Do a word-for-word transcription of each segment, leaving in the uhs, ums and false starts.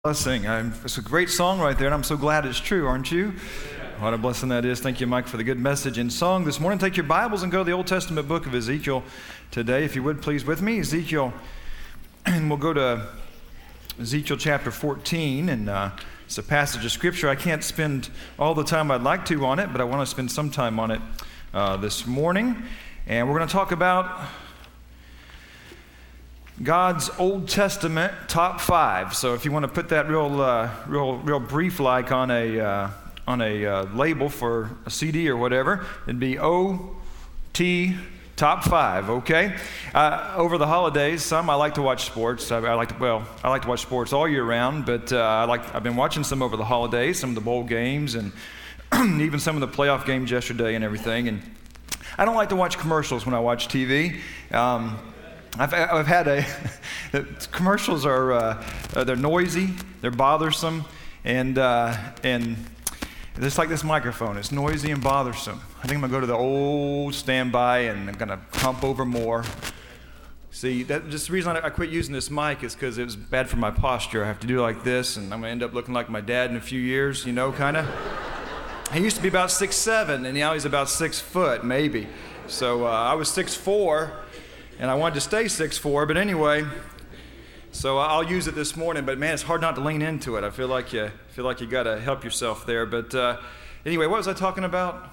Blessing. I'm, it's a great song right there, and I'm so glad it's true, aren't you? Yeah. What a blessing that is. Thank you, Mike, for the good message and song this morning. Take your Bibles and go to the Old Testament book of Ezekiel today, if you would, please, with me. Ezekiel, and we'll go to Ezekiel chapter fourteen, and uh, it's a passage of Scripture. I can't spend all the time I'd like to on it, but I want to spend some time on it uh, this morning. And we're going to talk about God's Old Testament top five. So if you want to put that real, uh, real, real brief like on a uh, on a uh, label for a C D or whatever, it'd be O T top five. Okay. Uh, over the holidays, some I like to watch sports. I, I like to well, I like to watch sports all year round, but uh, I like I've been watching some over the holidays, some of the bowl games, and even some of the playoff games yesterday and everything. And I don't like to watch commercials when I watch T V. Um, I've, I've had a, commercials are, uh, they're noisy, they're bothersome, and uh, and just like this microphone, it's noisy and bothersome. I think I'm gonna go to the old standby and I'm gonna pump over more. See, that, just the reason I, I quit using this mic is because it was bad for my posture. I have to do like this, and I'm gonna end up looking like my dad in a few years, you know, kind of. He used to be about six seven, and now he's about six foot, maybe. So uh, I was six four. And I wanted to stay six four, but anyway, so I'll use it this morning. But man, it's hard not to lean into it. I feel like you feel like you got to help yourself there. But uh, anyway, what was I talking about?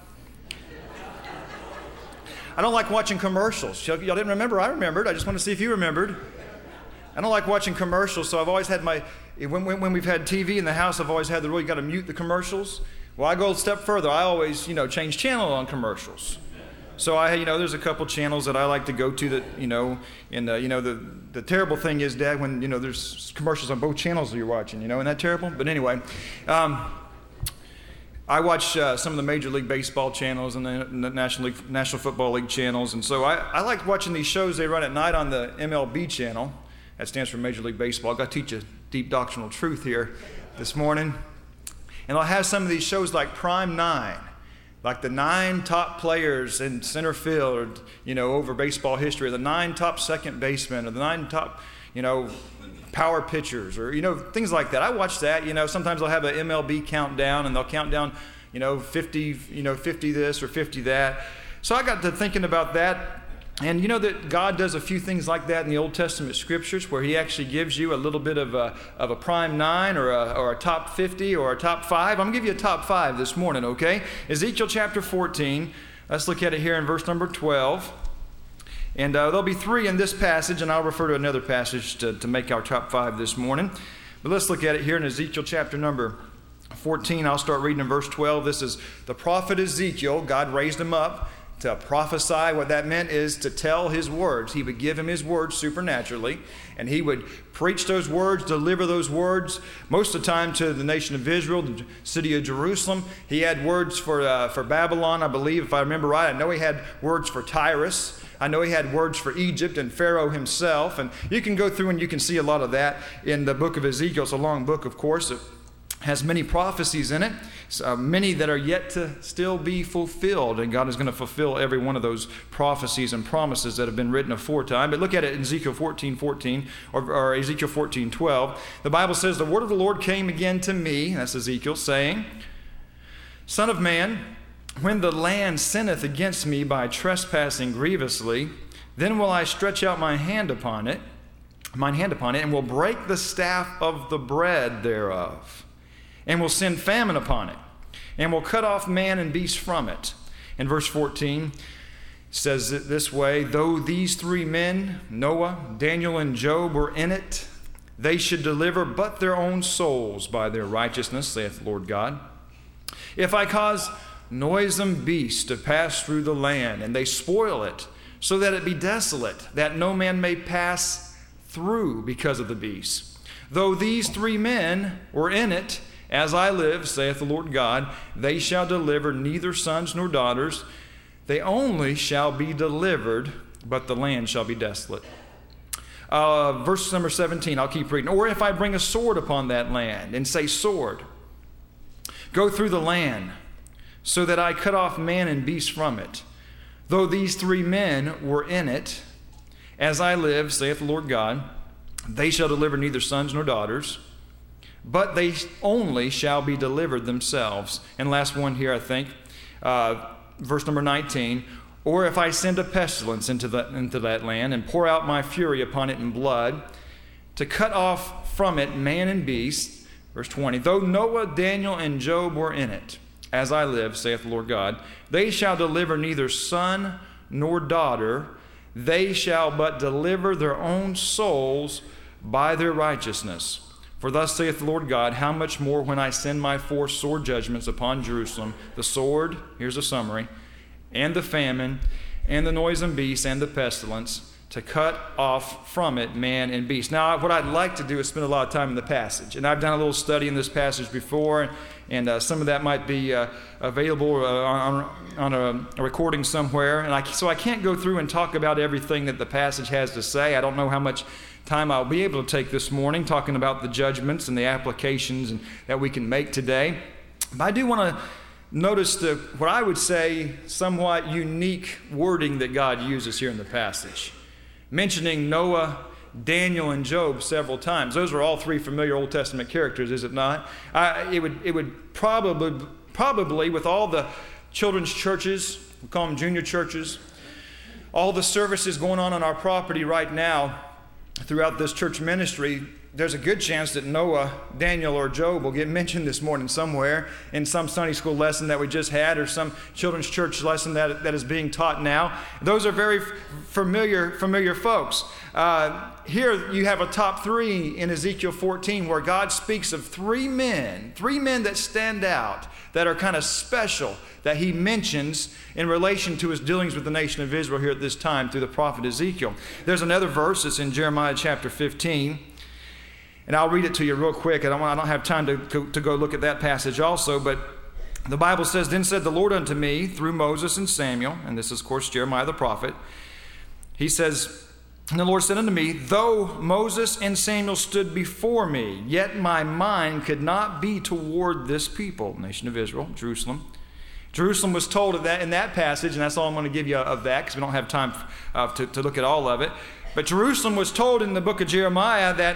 I don't like watching commercials. Y'all didn't remember? I remembered. I just want to see if you remembered. I don't like watching commercials, so I've always had my when when, when we've had T V in the house, I've always had the rule you got to mute the commercials. Well, I go a step further. I always you know change channel on commercials. So I, you know, there's a couple channels that I like to go to that, you know, and uh, you know, the the terrible thing is, Dad, when you know there's commercials on both channels that you're watching, you know, isn't that terrible? But anyway, um, I watch uh, some of the Major League Baseball channels and the, the National League, National Football League channels, and so I, I like watching these shows they run at night on the M L B channel. That stands for Major League Baseball. I've got to teach you deep doctrinal truth here this morning, and I'll have some of these shows like Prime Nine. Like the nine top players in center field, you know, over baseball history, or the nine top second basemen, or the nine top, you know, power pitchers, or, you know, things like that. I watch that, you know, sometimes they'll have an M L B countdown, and they'll count down, you know, fifty, you know, fifty this or fifty that. So I got to thinking about that. And you know that God does a few things like that in the Old Testament scriptures where he actually gives you a little bit of a, of a prime nine or a, or a top fifty or a top five. I'm going to give you a top five this morning, okay? Ezekiel chapter fourteen. Let's look at it here in verse number twelve. And uh, there'll be three in this passage, and I'll refer to another passage to, to make our top five this morning. But let's look at it here in Ezekiel chapter number fourteen. I'll start reading in verse twelve. This is the prophet Ezekiel. God raised him up to prophesy. What that meant is to tell his words. He would give him his words supernaturally, and he would preach those words, deliver those words, most of the time to the nation of Israel, the city of Jerusalem. He had words for uh, for Babylon, I believe, if I remember right. I know he had words for Tyrus. I know he had words for Egypt and Pharaoh himself. And you can go through and you can see a lot of that in the book of Ezekiel. It's a long book, of course. It has many prophecies in it, so many that are yet to still be fulfilled, and God is going to fulfill every one of those prophecies and promises that have been written aforetime. But look at it in Ezekiel fourteen fourteen or, or Ezekiel fourteen twelve. The Bible says, "The word of the Lord came again to me," that's Ezekiel, saying, "Son of man, when the land sinneth against me by trespassing grievously, then will I stretch out my hand upon it, mine hand upon it, and will break the staff of the bread thereof, and will send famine upon it, and will cut off man and beast from it." And verse fourteen says it this way, "Though these three men, Noah, Daniel, and Job, were in it, they should deliver but their own souls by their righteousness, saith the Lord God. If I cause noisome beasts to pass through the land, and they spoil it, so that it be desolate, that no man may pass through because of the beasts. Though these three men were in it, as I live, saith the Lord God, they shall deliver neither sons nor daughters. They only shall be delivered, but the land shall be desolate." Uh, verse number seventeen, I'll keep reading. "Or if I bring a sword upon that land, and say, sword, go through the land, so that I cut off man and beast from it. Though these three men were in it, as I live, saith the Lord God, they shall deliver neither sons nor daughters. but they only shall be delivered themselves. And last one here, I think, uh, verse number nineteen. Or if I send a pestilence into, the, into that land and pour out my fury upon it in blood, to cut off from it man and beast. Verse twenty. Though Noah, Daniel, and Job were in it, as I live, saith the Lord God, they shall deliver neither son nor daughter. They shall but deliver their own souls by their righteousness. For thus saith the Lord God, how much more when I send my four sore judgments upon Jerusalem, the sword, here's a summary, and the famine, and the noisome beast, and the pestilence, to cut off from it man and beast. Now, what I'd like to do is spend a lot of time in the passage. And I've done a little study in this passage before, and, and uh, some of that might be uh, available uh, on, on a, a recording somewhere. And I, so I can't go through and talk about everything that the passage has to say. I don't know how much time I'll be able to take this morning talking about the judgments and the applications and, that we can make today. But I do want to notice the, what I would say, somewhat unique wording that God uses here in the passage. Mentioning Noah, Daniel, and Job several times. Those are all three familiar Old Testament characters, is it not? I, it would, it would probably, probably, with all the children's churches, we call them junior churches, all the services going on on our property right now throughout this church ministry, there's a good chance that Noah, Daniel, or Job will get mentioned this morning somewhere in some Sunday school lesson that we just had or some children's church lesson that, that is being taught now. Those are very familiar, familiar folks. Uh, here you have a top three in Ezekiel fourteen where God speaks of three men, three men that stand out, that are kind of special, that he mentions in relation to his dealings with the nation of Israel here at this time through the prophet Ezekiel. There's another verse that's in Jeremiah chapter fifteen. And I'll read it to you real quick. I don't, I don't have time to, to, to go look at that passage also. But the Bible says, Then said the Lord unto me through Moses and Samuel, and this is, of course, Jeremiah the prophet. He says, And the Lord said unto me, Though Moses and Samuel stood before me, yet my mind could not be toward this people, nation of Israel, Jerusalem. Jerusalem was told of that in that passage, and that's all I'm going to give you of that because we don't have time uh, to, to look at all of it. But Jerusalem was told in the book of Jeremiah that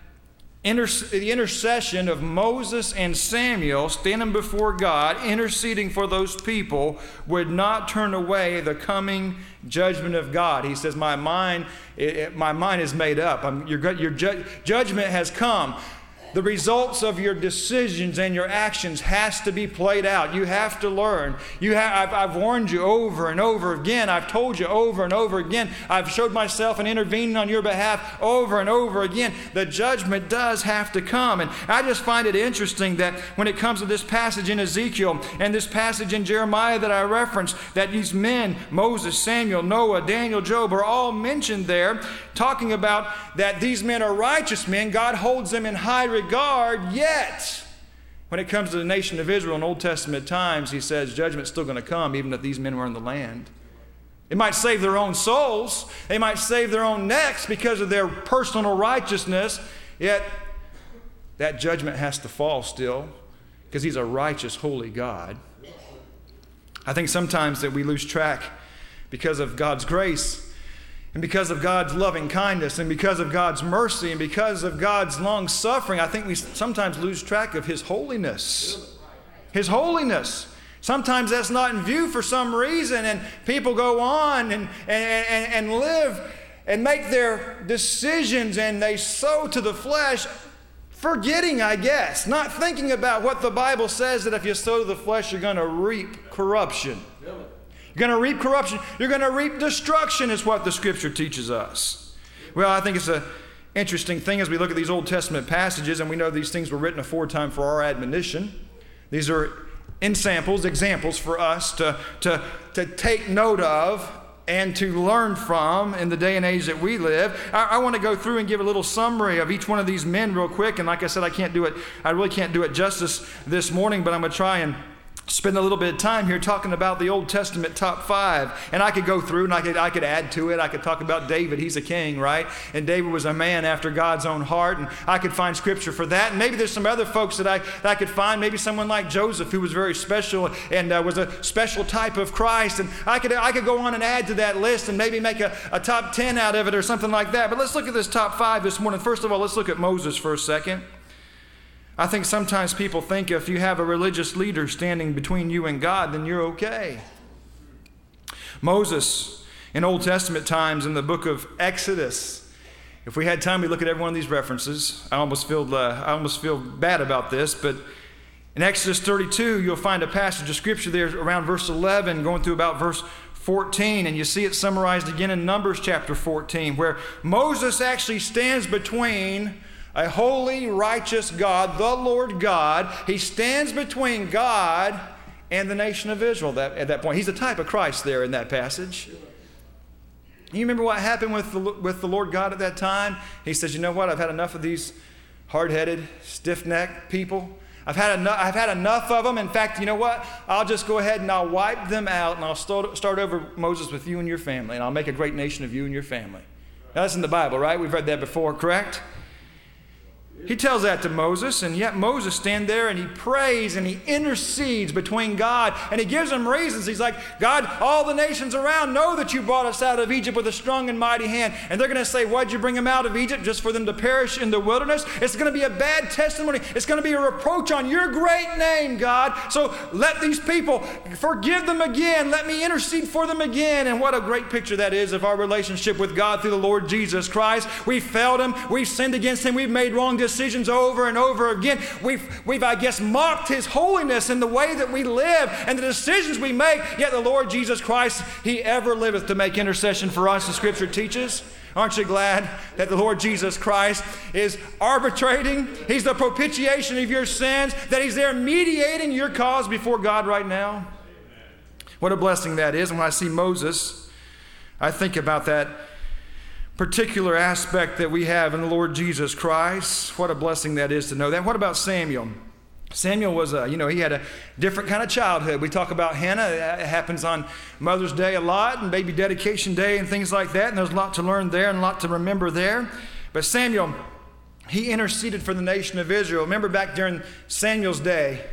Inter- the intercession of Moses and Samuel standing before God, interceding for those people, would not turn away the coming judgment of God. He says, my mind, it, it, my mind is made up. I'm, your your ju- judgment has come. The results of your decisions and your actions has to be played out. You have to learn. You have, I've, I've warned you over and over again. I've told you over and over again. I've showed myself and intervened on your behalf over and over again. The judgment does have to come. And I just find it interesting that when it comes to this passage in Ezekiel and this passage in Jeremiah that I referenced, that these men, Moses, Samuel, Noah, Daniel, Job, are all mentioned there, talking about that these men are righteous men. God holds them in high regard. Regard, yet when it comes to the nation of Israel in Old Testament times, he says judgment's still going to come even if these men were in the land. It might save their own souls. They might save their own necks because of their personal righteousness, yet that judgment has to fall still because he's a righteous, holy God. I think sometimes that we lose track because of God's grace and because of God's loving kindness and because of God's mercy and because of God's long suffering. I think we sometimes lose track of his holiness. His holiness. Sometimes that's not in view for some reason, and people go on and, and, and, and live and make their decisions, and they sow to the flesh, forgetting, I guess, not thinking about what the Bible says, that if you sow to the flesh, you're going to reap corruption. You're going to reap corruption. You're going to reap destruction is what the Scripture teaches us. Well, I think it's an interesting thing as we look at these Old Testament passages, and we know these things were written aforetime for our admonition. These are ensamples, examples for us to, to, to take note of and to learn from in the day and age that we live. I, I want to go through and give a little summary of each one of these men real quick. And like I said, I can't do it. I really can't do it justice this morning, but I'm going to try and spend a little bit of time here talking about the Old Testament top five. And I could go through and I could I could add to it. I could talk about David. He's a king, right? And David was a man after God's own heart. And I could find scripture for that. And maybe there's some other folks that I, that I could find. Maybe someone like Joseph, who was very special and uh, was a special type of Christ. And I could I could go on and add to that list and maybe make a, a top ten out of it or something like that. But let's look at this top five this morning. First of all, let's look at Moses for a second. I think sometimes people think if you have a religious leader standing between you and God, then you're okay. Moses, in Old Testament times, in the book of Exodus, if we had time, we'd look at every one of these references. I almost feel, uh, I almost feel bad about this, but in Exodus thirty-two, you'll find a passage of Scripture there around verse eleven, going through about verse fourteen, and you see it summarized again in Numbers chapter fourteen, where Moses actually stands between a holy, righteous God, the Lord God. He stands between God and the nation of Israel that, at that point. He's a type of Christ there in that passage. You remember what happened with the, with the Lord God at that time? He says, you know what? I've had enough of these hard-headed, stiff-necked people. I've had, enough, I've had enough of them. In fact, you know what? I'll just go ahead and I'll wipe them out, and I'll start, start over, Moses, with you and your family, and I'll make a great nation of you and your family. Now, that's in the Bible, right? We've read that before, correct? He tells that to Moses, and yet Moses stands there and he prays and he intercedes between God, and he gives them reasons. He's like, God, all the nations around know that you brought us out of Egypt with a strong and mighty hand, and they're going to say, why'd you bring them out of Egypt? Just for them to perish in the wilderness? It's going to be a bad testimony. It's going to be a reproach on your great name, God. So let these people, forgive them again. Let me intercede for them again. And what a great picture that is of our relationship with God through the Lord Jesus Christ. We failed him. We've sinned against him. We've made wrong decisions. decisions over and over again. We've, we've, I guess, mocked his holiness in the way that we live and the decisions we make, yet the Lord Jesus Christ, he ever liveth to make intercession for us, the Scripture teaches. Aren't you glad that the Lord Jesus Christ is arbitrating? He's the propitiation of your sins, that he's there mediating your cause before God right now. What a blessing that is. And when I see Moses, I think about that particular aspect that we have in the Lord Jesus Christ. What a blessing that is to know that. What about Samuel? Samuel was a, you know, he had a different kind of childhood. We talk about Hannah. It happens on Mother's Day a lot, and baby dedication day and things like that. And there's a lot to learn there and a lot to remember there. But Samuel, he interceded for the nation of Israel. Remember back during Samuel's day,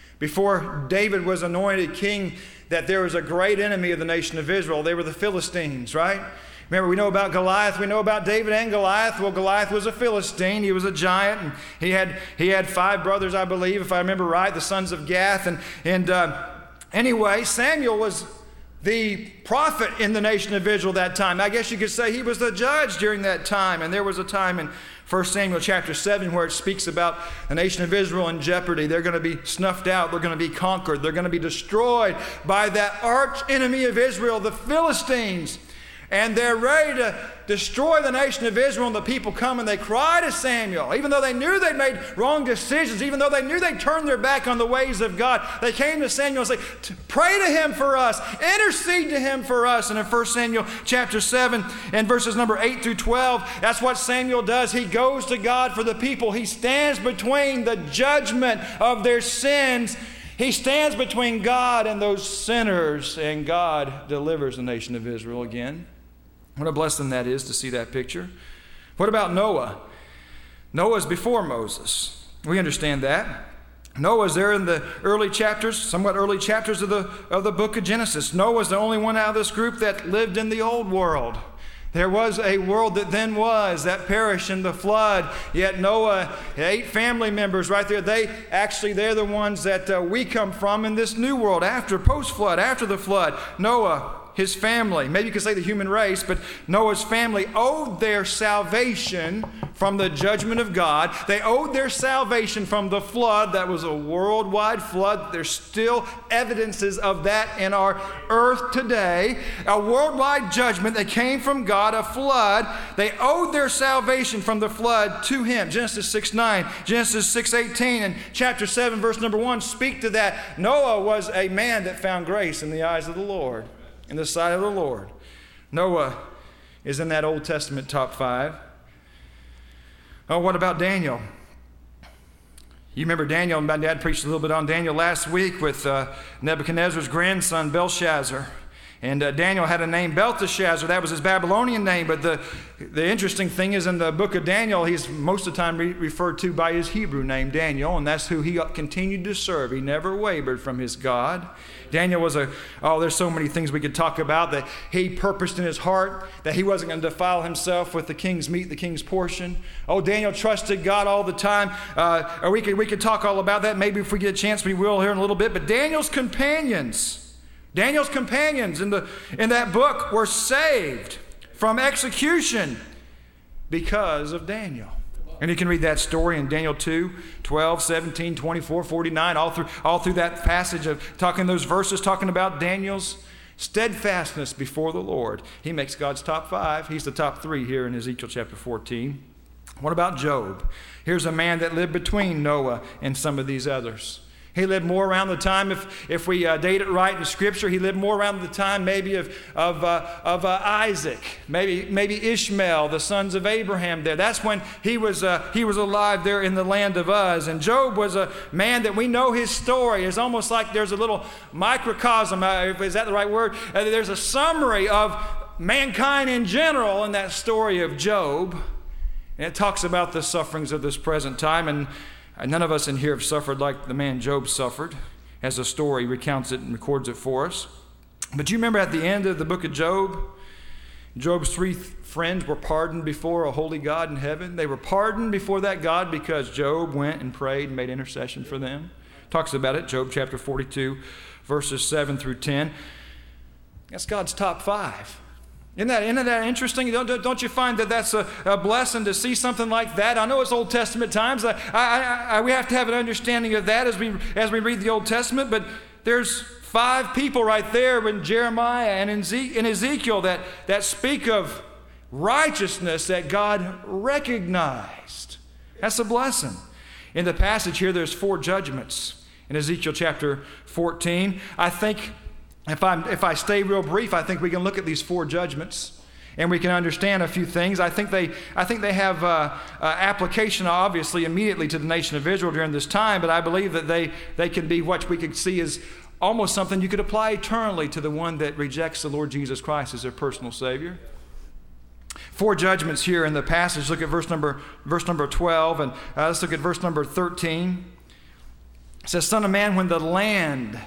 before David was anointed king, that there was a great enemy of the nation of Israel. They were the Philistines, right? Remember, we know about Goliath. We know about David and Goliath. Well, Goliath was a Philistine. He was a giant, and he had he had five brothers, I believe, if I remember right, the sons of Gath. And and uh, anyway, Samuel was the prophet in the nation of Israel that time. I guess you could say he was the judge during that time. And there was a time in First Samuel chapter seven where it speaks about the nation of Israel in jeopardy. They're going to be snuffed out. They're going to be conquered. They're going to be destroyed by that arch enemy of Israel, the Philistines. And they're ready to destroy the nation of Israel, and the people come and they cry to Samuel. Even though they knew they'd made wrong decisions, even though they knew they'd turned their back on the ways of God, they came to Samuel and say, pray to him for us, intercede to him for us. And in First Samuel chapter seven and verses number eight through twelve, that's what Samuel does. He goes to God for the people. He stands between the judgment of their sins. He stands between God and those sinners, and God delivers the nation of Israel again. What a blessing that is to see that picture. What about Noah? Noah's before Moses. We understand that. Noah's there in the early chapters, somewhat early chapters of the, of the book of Genesis. Noah's the only one out of this group that lived in the old world. There was a world that then was, that perished in the flood. Yet Noah, eight family members right there, they actually, they're the ones that uh, we come from in this new world after, post-flood, after the flood. Noah, his family, maybe you could say the human race, but Noah's family owed their salvation from the judgment of God. They owed their salvation from the flood. That was a worldwide flood. There's still evidences of that in our earth today. A worldwide judgment that came from God, a flood. They owed their salvation from the flood to him. Genesis six nine, Genesis six eighteen, and chapter seven, verse number one speak to that. Noah was a man that found grace in the eyes of the Lord, in the sight of the Lord. Noah is in that Old Testament top five. Oh, what about Daniel? You remember Daniel, my dad preached a little bit on Daniel last week with uh, Nebuchadnezzar's grandson, Belshazzar. And uh, Daniel had a name, Belteshazzar. That was his Babylonian name. But the, the interesting thing is in the book of Daniel, he's most of the time re- referred to by his Hebrew name, Daniel. And that's who he continued to serve. He never wavered from his God. Daniel was a, oh, there's so many things we could talk about, that he purposed in his heart that he wasn't going to defile himself with the king's meat, the king's portion. Oh, Daniel trusted God all the time. Uh, or we could, we could talk all about that. Maybe if we get a chance, we will here in a little bit. But Daniel's companions... Daniel's companions in, the, in that book were saved from execution because of Daniel. And you can read that story in Daniel two, twelve, seventeen, twenty-four, forty-nine, all through, all through that passage of talking those verses, talking about Daniel's steadfastness before the Lord. He makes God's top five. He's the top three here in Ezekiel chapter fourteen. What about Job? Here's a man that lived between Noah and some of these others. He lived more around the time, if, if we uh, date it right in Scripture, he lived more around the time maybe of, of, uh, of uh, Isaac, maybe, maybe Ishmael, the sons of Abraham there. That's when he was, uh, he was alive there in the land of Uz. And Job was a man that we know his story. It's almost like there's a little microcosm, uh, is that the right word? Uh, there's a summary of mankind in general in that story of Job. And it talks about the sufferings of this present time. And none of us in here have suffered like the man Job suffered, as the story recounts it and records it for us. But you remember at the end of the book of Job, Job's three th- friends were pardoned before a holy God in heaven. They were pardoned before that God because Job went and prayed and made intercession for them. Talks about it, Job chapter forty-two, verses seven through ten. That's God's top five. Isn't that, isn't that interesting? Don't, don't you find that that's a, a blessing to see something like that? I know it's Old Testament times. I, I, I, we have to have an understanding of that as we, as we read the Old Testament. But there's five people right there in Jeremiah and in Ezekiel that, that speak of righteousness that God recognized. That's a blessing. In the passage here, there's four judgments. In Ezekiel chapter fourteen, I think... If, I'm, if I stay real brief, I think we can look at these four judgments and we can understand a few things. I think they, I think they have uh, uh, application, obviously, immediately to the nation of Israel during this time, but I believe that they, they can be what we could see as almost something you could apply eternally to the one that rejects the Lord Jesus Christ as their personal Savior. Four judgments here in the passage. Look at verse number, verse number twelve, and uh, let's look at verse number thirteen. It says, Son of man, when the land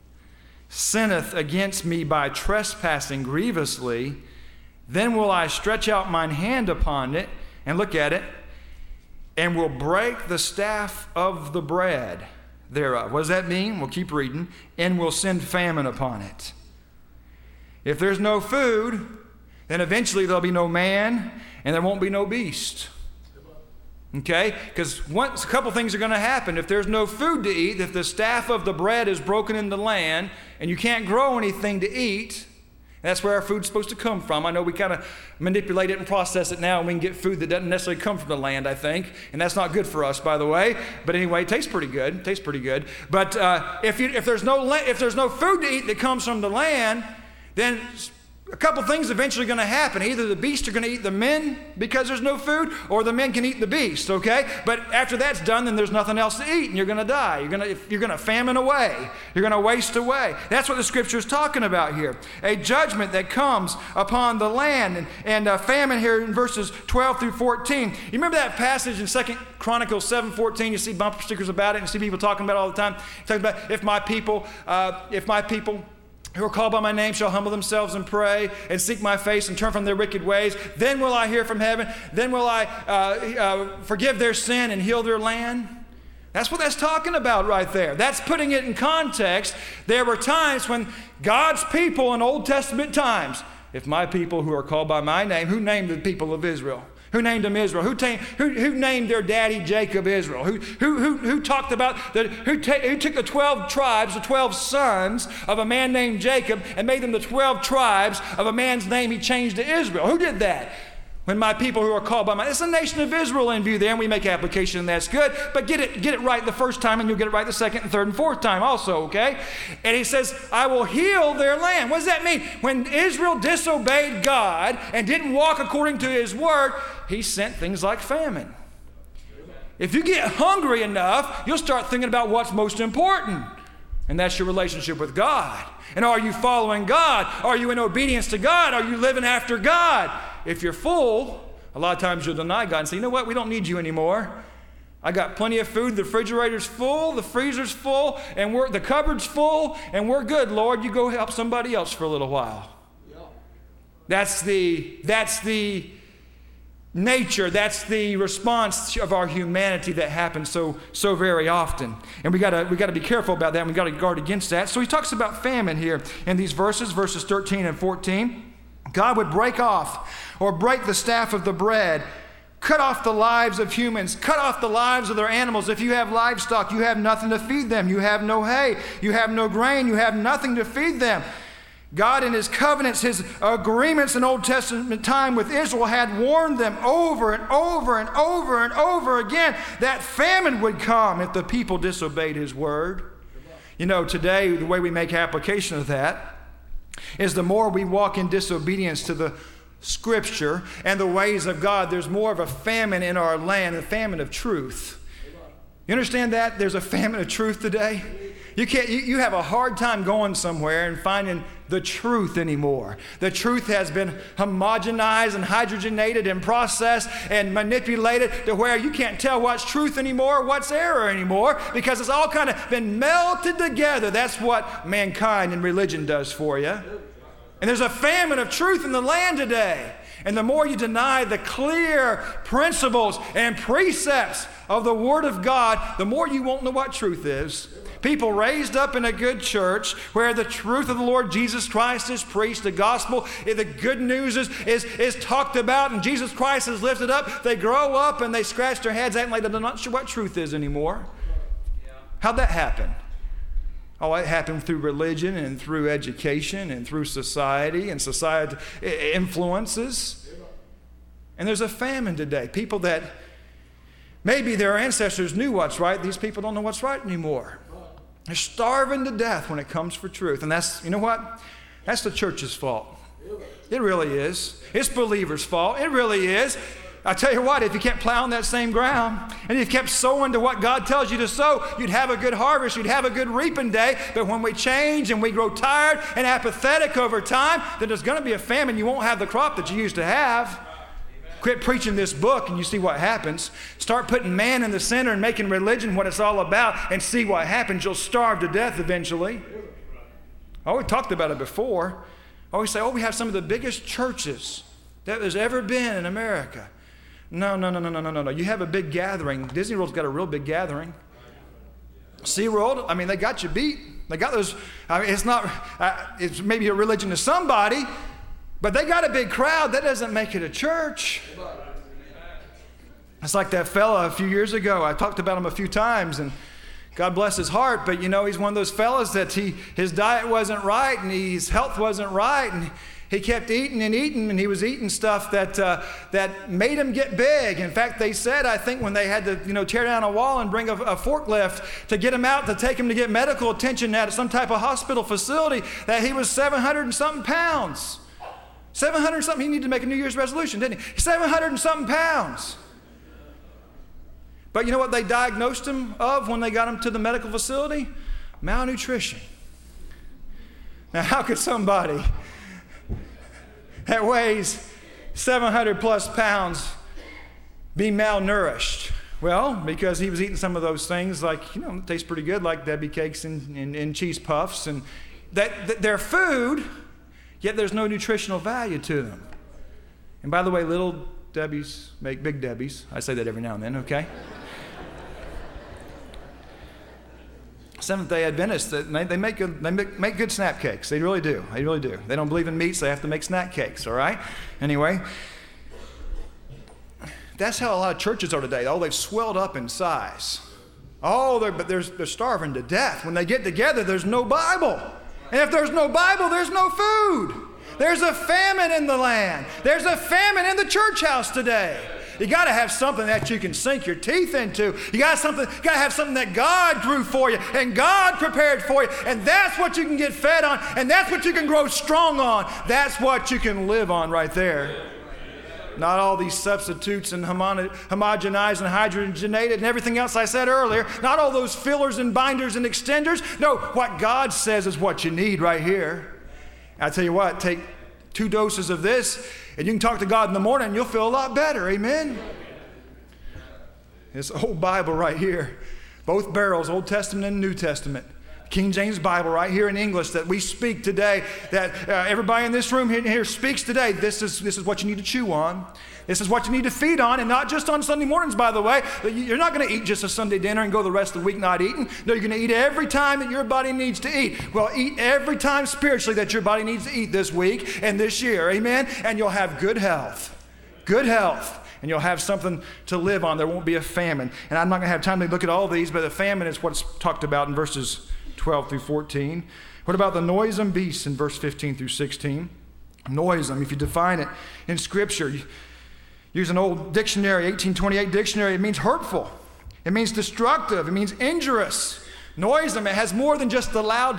sinneth against me by trespassing grievously, then will I stretch out mine hand upon it, and look at it, and will break the staff of the bread thereof. What does that mean? We'll keep reading. And will send famine upon it. If there's no food, then eventually there'll be no man, and there won't be no beast. Okay? Because once a couple things are going to happen. If there's no food to eat, if the staff of the bread is broken in the land, and you can't grow anything to eat, that's where our food's supposed to come from. I know we kind of manipulate it and process it now, and we can get food that doesn't necessarily come from the land, I think. And that's not good for us, by the way. But anyway, it tastes pretty good. It tastes pretty good. But uh, if, you, if, there's no la- if there's no food to eat that comes from the land, then a couple things eventually going to happen. Either the beasts are going to eat the men because there's no food, or the men can eat the beast, okay? But after that's done, then there's nothing else to eat, and you're going to die. You're going to, you're going to famine away. You're going to waste away. That's what the Scripture is talking about here. A judgment that comes upon the land. And, and uh, famine here in verses twelve through fourteen. You remember that passage in Second Chronicles seven fourteen? You see bumper stickers about it, and you see people talking about it all the time. It talks about, if my people, uh, if my people... who are called by my name shall humble themselves and pray and seek my face and turn from their wicked ways. Then will I hear from heaven. Then will I uh, uh, forgive their sin and heal their land. That's what that's talking about right there. That's putting it in context. There were times when God's people in Old Testament times, if my people who are called by my name, who named the people of Israel? Who named them Israel? Who, ta- who, who named their daddy Jacob Israel? Who, who, who, who talked about, the, who, ta- who took the twelve tribes, the twelve sons of a man named Jacob and made them the twelve tribes of a man's name he changed to Israel? Who did that? When my people who are called by my, it's the nation of Israel in view there, and we make application, and that's good, but get it, get it right the first time, and you'll get it right the second and third and fourth time also, okay? And he says, I will heal their land. What does that mean? When Israel disobeyed God and didn't walk according to his word, he sent things like famine. If you get hungry enough, you'll start thinking about what's most important. And that's your relationship with God. And are you following God? Are you in obedience to God? Are you living after God? If you're full, a lot of times you'll deny God and say, you know what, we don't need you anymore. I got plenty of food, the refrigerator's full, the freezer's full, and we're, the cupboard's full, and we're good, Lord. You go help somebody else for a little while. Yeah. That's the, that's the nature, that's the response of our humanity that happens so so very often. And we gotta we gotta be careful about that, and we gotta guard against that. So he talks about famine here in these verses, verses thirteen and fourteen. God would break off or break the staff of the bread, cut off the lives of humans, cut off the lives of their animals. If you have livestock, you have nothing to feed them. You have no hay, you have no grain, you have nothing to feed them. God in his covenants, his agreements in Old Testament time with Israel had warned them over and over and over and over again that famine would come if the people disobeyed his word. You know, today, the way we make application of that is the more we walk in disobedience to the Scripture and the ways of God, there's more of a famine in our land, a famine of truth. You understand that? There's a famine of truth today. You can't. You, you have a hard time going somewhere and finding the truth anymore. The truth has been homogenized and hydrogenated and processed and manipulated to where you can't tell what's truth anymore, what's error anymore, because it's all kind of been melted together. That's what mankind and religion does for you. And there's a famine of truth in the land today. And the more you deny the clear principles and precepts of the Word of God, the more you won't know what truth is. People raised up in a good church where the truth of the Lord Jesus Christ is preached, the gospel, the good news is, is, is talked about, and Jesus Christ is lifted up. They grow up and they scratch their heads acting like they're not sure what truth is anymore. How'd that happen? Oh, it happened through religion and through education and through society and society influences. And there's a famine today. People that maybe their ancestors knew what's right, these people don't know what's right anymore. They're starving to death when it comes for truth. And that's, you know what? That's the church's fault. It really is. It's believers' fault. It really is. I tell you what, if you kept plowing that same ground and if you kept sowing to what God tells you to sow, you'd have a good harvest, you'd have a good reaping day. But when we change and we grow tired and apathetic over time, then there's going to be a famine. You won't have the crop that you used to have. Quit preaching this book and you see what happens. Start putting man in the center and making religion what it's all about and see what happens. You'll starve to death eventually. Oh, we talked about it before. I always say, oh, we have some of the biggest churches that there's ever been in America. No, no, no, no, no, no, no, no. You have a big gathering. Disney World's got a real big gathering. SeaWorld, I mean, they got you beat. They got those, I mean, it's not, uh, it's maybe a religion to somebody, but they got a big crowd. That doesn't make it a church. It's like that fella a few years ago. I talked about him a few times, and God bless his heart, but you know, he's one of those fellas that he his diet wasn't right, and his health wasn't right, and he kept eating and eating, and he was eating stuff that uh, that made him get big. In fact, they said, I think, when they had to, you know, tear down a wall and bring a, a forklift to get him out to take him to get medical attention at some type of hospital facility, that he was seven hundred and something pounds. seven hundred and something. He needed to make a New Year's resolution, didn't he? seven hundred and something pounds. But you know what they diagnosed him of when they got him to the medical facility? Malnutrition. Now, how could somebody that weighs seven hundred plus pounds be malnourished? Well, because he was eating some of those things like, you know, it tastes pretty good, like Debbie cakes and, and, and cheese puffs, and that, that they're food, yet there's no nutritional value to them. And by the way, little Debbie's make big Debbie's. I say that every now and then, okay? Seventh-day Adventists, they, they, make good, they make, make good snap cakes. They really do. They really do. They don't believe in meats. They have to make snack cakes, all right? Anyway, that's how a lot of churches are today. Oh, they've swelled up in size. Oh, they're, but they're, they're starving to death. When they get together, there's no Bible. And if there's no Bible, there's no food. There's a famine in the land. There's a famine in the church house today. You got to have something that you can sink your teeth into. You got something. You got to have something that God grew for you and God prepared for you, and that's what you can get fed on, and that's what you can grow strong on. That's what you can live on right there. Not all these substitutes and homo- homogenized and hydrogenated and everything else I said earlier. Not all those fillers and binders and extenders. No, what God says is what you need right here. I tell you what, take two doses of this and you can talk to God in the morning and you'll feel a lot better. Amen? This old Bible right here. Both barrels, Old Testament and New Testament. King James Bible right here in English that we speak today, that uh, everybody in this room here, here speaks today. This is, this is what you need to chew on. This is what you need to feed on, and not just on Sunday mornings, by the way. You're not going to eat just a Sunday dinner and go the rest of the week not eating. No, you're going to eat every time that your body needs to eat. Well, eat every time spiritually that your body needs to eat this week and this year. Amen? And you'll have good health. Good health. And you'll have something to live on. There won't be a famine. And I'm not going to have time to look at all these, but the famine is what's talked about in verses twelve through fourteen. What about the noisome beasts in verse fifteen through sixteen? Noisome, if you define it in Scripture, you use an old dictionary, eighteen twenty-eight dictionary, it means hurtful. It means destructive. It means injurious. Noisome, it has more than just the loud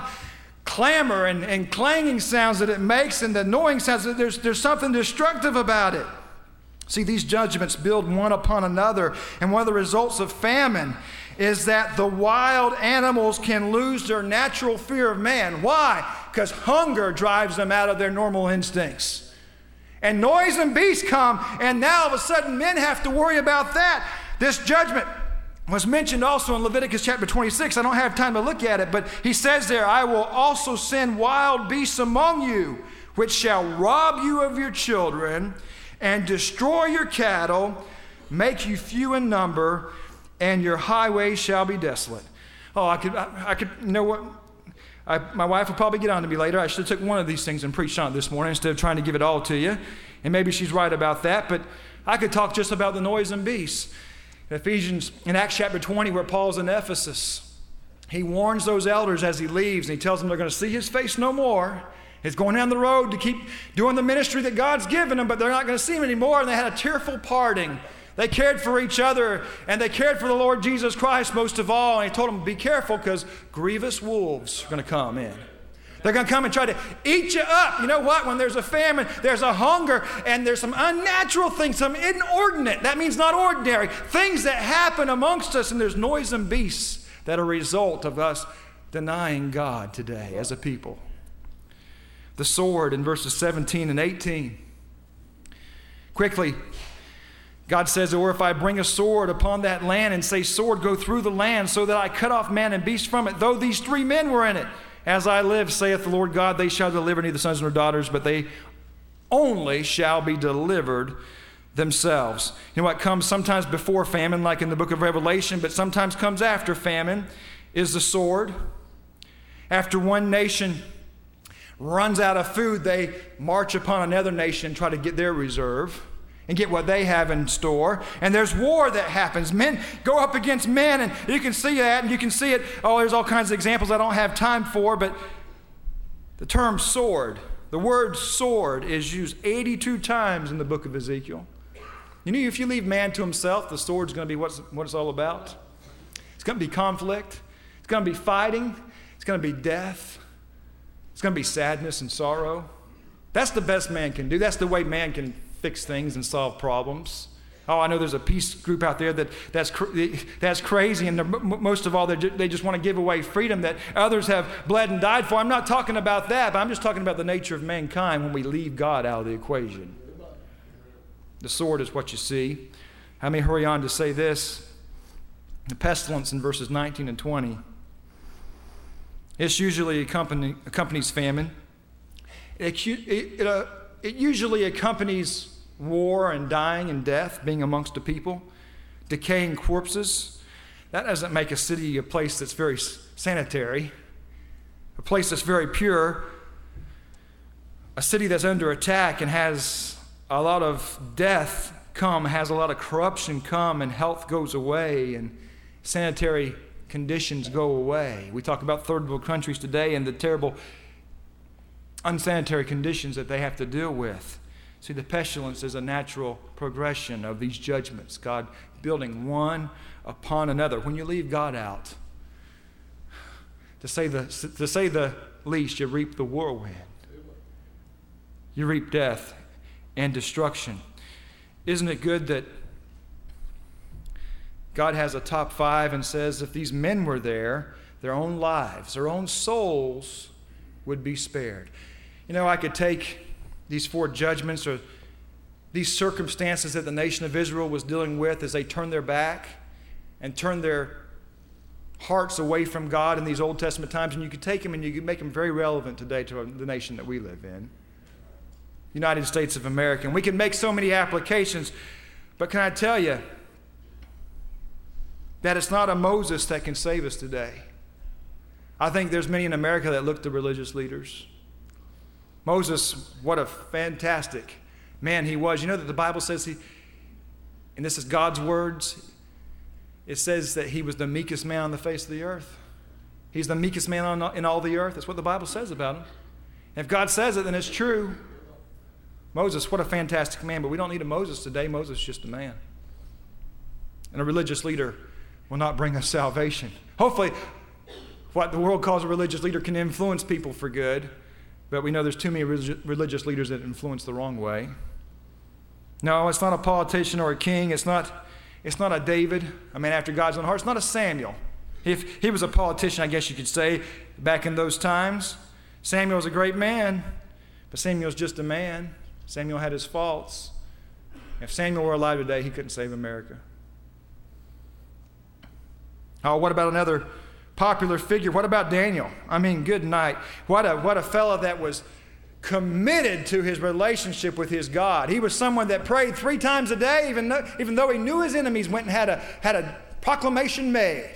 clamor and, and clanging sounds that it makes and the annoying sounds. There's, there's something destructive about it. See, these judgments build one upon another, and one of the results of famine is that the wild animals can lose their natural fear of man. Why? Because hunger drives them out of their normal instincts. And noisome beasts come, and now all of a sudden men have to worry about that. This judgment was mentioned also in Leviticus chapter twenty-six. I don't have time to look at it, but he says there, I will also send wild beasts among you, which shall rob you of your children and destroy your cattle, make you few in number, and your highways shall be desolate. Oh, I could, I, I could, you know what? I, my wife will probably get on to me later. I should have took one of these things and preached on it this morning instead of trying to give it all to you. And maybe she's right about that, but I could talk just about the noisome beasts. In Ephesians, in Acts chapter twenty, where Paul's in Ephesus, he warns those elders as he leaves, and he tells them they're going to see his face no more. He's going down the road to keep doing the ministry that God's given them, but they're not going to see him anymore, and they had a tearful parting. They cared for each other, and they cared for the Lord Jesus Christ most of all. And he told them, be careful, because grievous wolves are going to come in. They're going to come and try to eat you up. You know what? When there's a famine, there's a hunger, and there's some unnatural things, some inordinate. That means not ordinary. Things that happen amongst us, and there's noisome beasts that are a result of us denying God today as a people. The sword in verses seventeen and eighteen. Quickly, God says, or if I bring a sword upon that land and say, sword, go through the land, so that I cut off man and beast from it, though these three men were in it, as I live, saith the Lord God, they shall deliver neither sons nor daughters, but they only shall be delivered themselves. You know what comes sometimes before famine, like in the book of Revelation, but sometimes comes after famine, is the sword. After one nation runs out of food, they march upon another nation and try to get their reserve and get what they have in store. And there's war that happens. Men go up against men, and you can see that, and you can see it. Oh, there's all kinds of examples I don't have time for, but the term sword, the word sword is used eighty-two times in the book of Ezekiel. You know, if you leave man to himself, the sword's going to be what's, what it's all about. It's going to be conflict. It's going to be fighting. It's going to be death. It's going to be sadness and sorrow. That's the best man can do. That's the way man can fix things and solve problems. Oh, I know there's a peace group out there that that's cr- that's crazy, and most of all, ju- they just want to give away freedom that others have bled and died for. I'm not talking about that, but I'm just talking about the nature of mankind when we leave God out of the equation. The sword is what you see. I may hurry on to say this. The pestilence in verses nineteen and twenty. It's usually accompany, accompanies famine. It, it, it, uh, it usually accompanies war and dying and death, being amongst the people, decaying corpses. That doesn't make a city a place that's very sanitary, a place that's very pure. A city that's under attack and has a lot of death come, has a lot of corruption come, and health goes away, and sanitary conditions go away. We talk about third world countries today and the terrible unsanitary conditions that they have to deal with. See, the pestilence is a natural progression of these judgments, God building one upon another. When you leave God out, to say the, to say the least, you reap the whirlwind. You reap death and destruction. Isn't it good that God has a top five and says if these men were there, their own lives, their own souls would be spared. You know, I could take these four judgments or these circumstances that the nation of Israel was dealing with as they turned their back and turned their hearts away from God in these Old Testament times, and you could take them and you could make them very relevant today to the nation that we live in, United States of America. And we can make so many applications, but can I tell you that it's not a Moses that can save us today? I think there's many in America that look to religious leaders. Moses, what a fantastic man he was. You know that the Bible says he, and this is God's words, it says that he was the meekest man on the face of the earth. He's the meekest man on, in all the earth. That's what the Bible says about him. And if God says it, then it's true. Moses, what a fantastic man. But we don't need a Moses today. Moses is just a man. And a religious leader will not bring us salvation. Hopefully, what the world calls a religious leader can influence people for good. But we know there's too many religious leaders that influence the wrong way. No, it's not a politician or a king. It's not... It's not a David, a man after God's own heart. It's not a Samuel. If he was a politician, I guess you could say, back in those times. Samuel was a great man, but Samuel's just a man. Samuel had his faults. If Samuel were alive today, he couldn't save America. Oh, what about another popular figure? What about Daniel? I mean, good night. What a, what a fellow that was committed to his relationship with his God. He was someone that prayed three times a day, even though, even though he knew his enemies, went and had a, had a proclamation made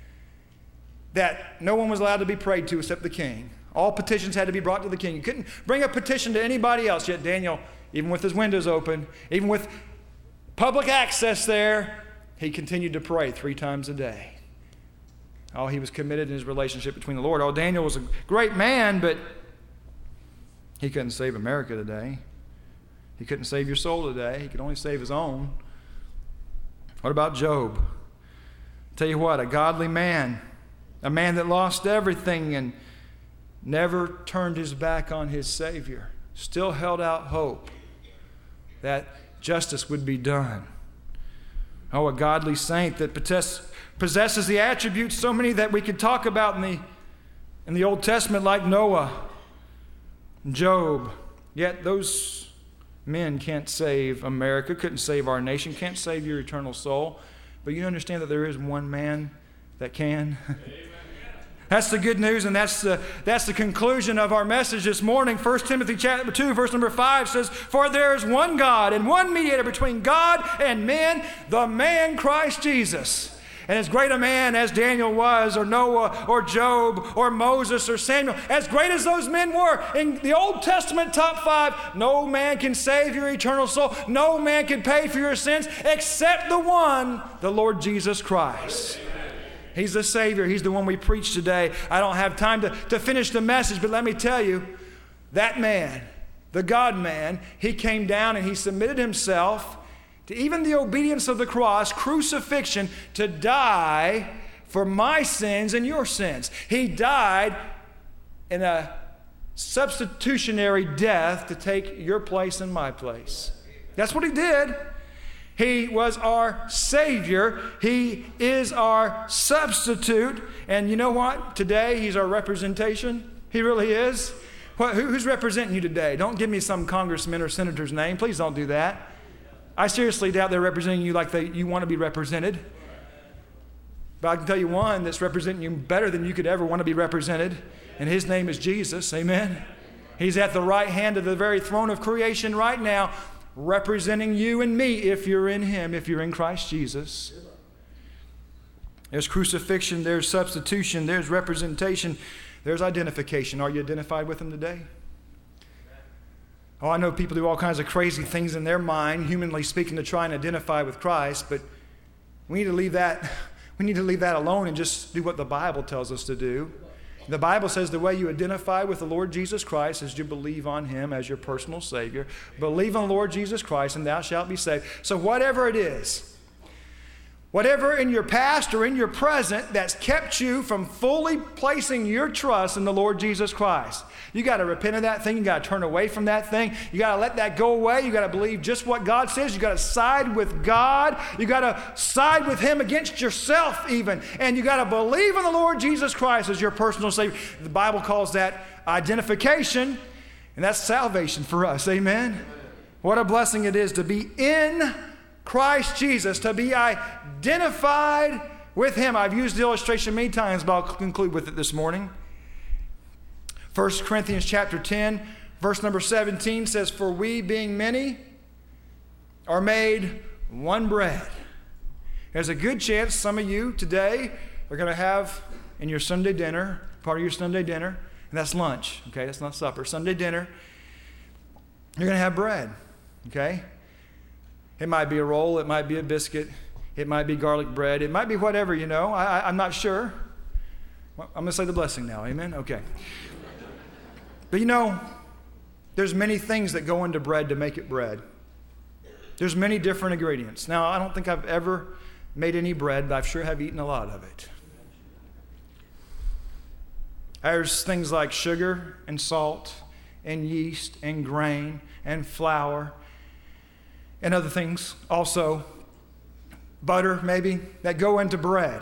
that no one was allowed to be prayed to except the king. All petitions had to be brought to the king. You couldn't bring a petition to anybody else, yet Daniel, even with his windows open, even with public access there, he continued to pray three times a day. Oh, he was committed in his relationship between the Lord. Oh, Daniel was a great man, but he couldn't save America today. He couldn't save your soul today. He could only save his own. What about Job? I'll tell you what, a godly man, a man that lost everything and never turned his back on his Savior, still held out hope that justice would be done. Oh, a godly saint that possess, possesses the attributes, so many that we could talk about in the, in the Old Testament, like Noah, Job. Yet those men can't save America, couldn't save our nation, can't save your eternal soul. But you understand that there is one man that can. That's the good news, and that's the, that's the conclusion of our message this morning. First Timothy chapter two, verse number five says, "For there is one God and one mediator between God and men, the man Christ Jesus." And as great a man as Daniel was, or Noah, or Job, or Moses, or Samuel, as great as those men were, in the Old Testament top five, no man can save your eternal soul. No man can pay for your sins except the one, the Lord Jesus Christ. He's the Savior. He's the one we preach today. I don't have time to, to finish the message, but let me tell you, that man, the God-man, he came down and he submitted himself to even the obedience of the cross, crucifixion, to die for my sins and your sins. He died in a substitutionary death to take your place and my place. That's what he did. He was our Savior. He is our substitute. And you know what? Today, he's our representation. He really is. What, who, who's representing you today? Don't give me some congressman or senator's name. Please don't do that. I seriously doubt they're representing you like they, you want to be represented. But I can tell you one that's representing you better than you could ever want to be represented. And his name is Jesus. Amen. He's at the right hand of the very throne of creation right now, representing you and me if you're in him, if you're in Christ Jesus. There's crucifixion, there's substitution, there's representation, there's identification. Are you identified with him today? Oh, I know people do all kinds of crazy things in their mind, humanly speaking, to try and identify with Christ, but we need to leave that, we need to leave that alone and just do what the Bible tells us to do. The Bible says the way you identify with the Lord Jesus Christ is you believe on him as your personal Savior. Believe on the Lord Jesus Christ and thou shalt be saved. So whatever it is, Whatever in your past or in your present that's kept you from fully placing your trust in the Lord Jesus Christ. You got to repent of that thing. You got to turn away from that thing. You got to let that go away. You got to believe just what God says. You got to side with God. You got to side with Him against yourself even. And you got to believe in the Lord Jesus Christ as your personal Savior. The Bible calls that identification, and that's salvation for us. Amen? What a blessing it is to be in Christ Jesus, to be identified with Him. I've used the illustration many times, but I'll conclude with it this morning. First Corinthians chapter ten, verse number seventeen says, "For we, being many, are made one bread." There's a good chance some of you today are going to have in your Sunday dinner, part of your Sunday dinner, and that's lunch, okay? That's not supper. Sunday dinner, you're going to have bread, okay? It might be a roll, it might be a biscuit, it might be garlic bread, it might be whatever, you know. I, I, I'm not sure. Well, I'm going to say the blessing now, amen? Okay. But you know, there's many things that go into bread to make it bread. There's many different ingredients. Now, I don't think I've ever made any bread, but I sure have eaten a lot of it. There's things like sugar and salt and yeast and grain and flour and other things, also butter maybe, that go into bread.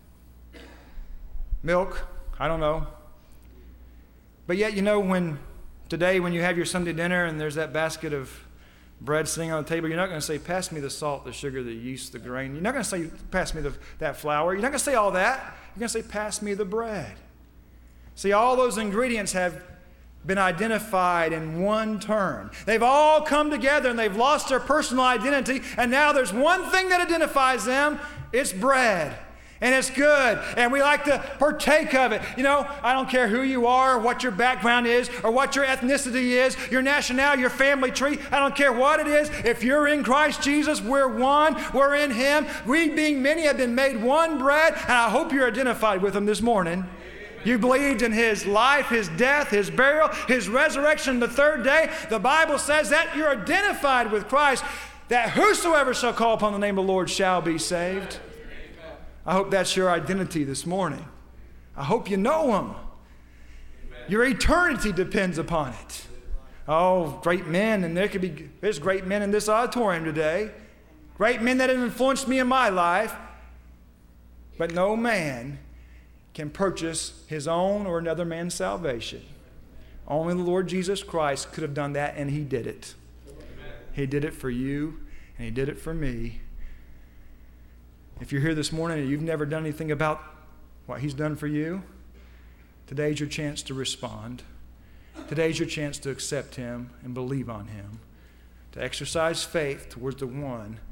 Milk, I don't know. But yet, you know, when today when you have your Sunday dinner and there's that basket of bread sitting on the table, you're not going to say, "Pass me the salt, the sugar, the yeast, the grain." You're not going to say, "Pass me the, that flour." You're not going to say all that. You're going to say, "Pass me the bread." See, all those ingredients have been identified in one term. They've all come together and they've lost their personal identity, and now there's one thing that identifies them. It's bread. And it's good, and we like to partake of it. You know, I don't care who you are, or what your background is, or what your ethnicity is, your nationality, your family tree. I don't care what it is. If you're in Christ Jesus, we're one. We're in Him. We, being many, have been made one bread, and I hope you're identified with Him this morning. You believed in His life, His death, His burial, His resurrection the third day. The Bible says that you're identified with Christ, that whosoever shall call upon the name of the Lord shall be saved. I hope that's your identity this morning. I hope you know Him. Your eternity depends upon it. Oh, great men, and there could be, there's great men in this auditorium today. Great men that have influenced me in my life. But no man can purchase his own or another man's salvation. Only the Lord Jesus Christ could have done that, and He did it. He did it for you, and He did it for me. If you're here this morning and you've never done anything about what He's done for you, today's your chance to respond. Today's your chance to accept Him and believe on Him, to exercise faith towards the one